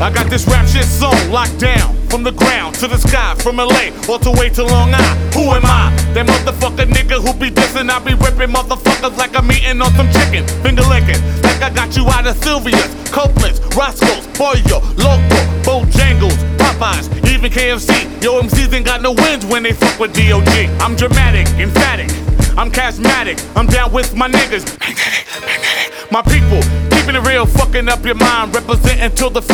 I got this rap shit song locked down, from the ground to the sky, from LA all the way to Long Island. Who am I? That motherfucker nigga who be dissing. I be ripping motherfuckers like I'm eating on some chicken, finger licking, like I got you out of Sylvia's, Copeland's, Roscoe's, Pollo, Loco, Bojangles, Popeyes, even KFC. Yo, MCs ain't got no wins when they fuck with D.O.G. I'm dramatic, emphatic, I'm charismatic, I'm down with my niggas. My people, keeping it real, fucking up your mind, representing till the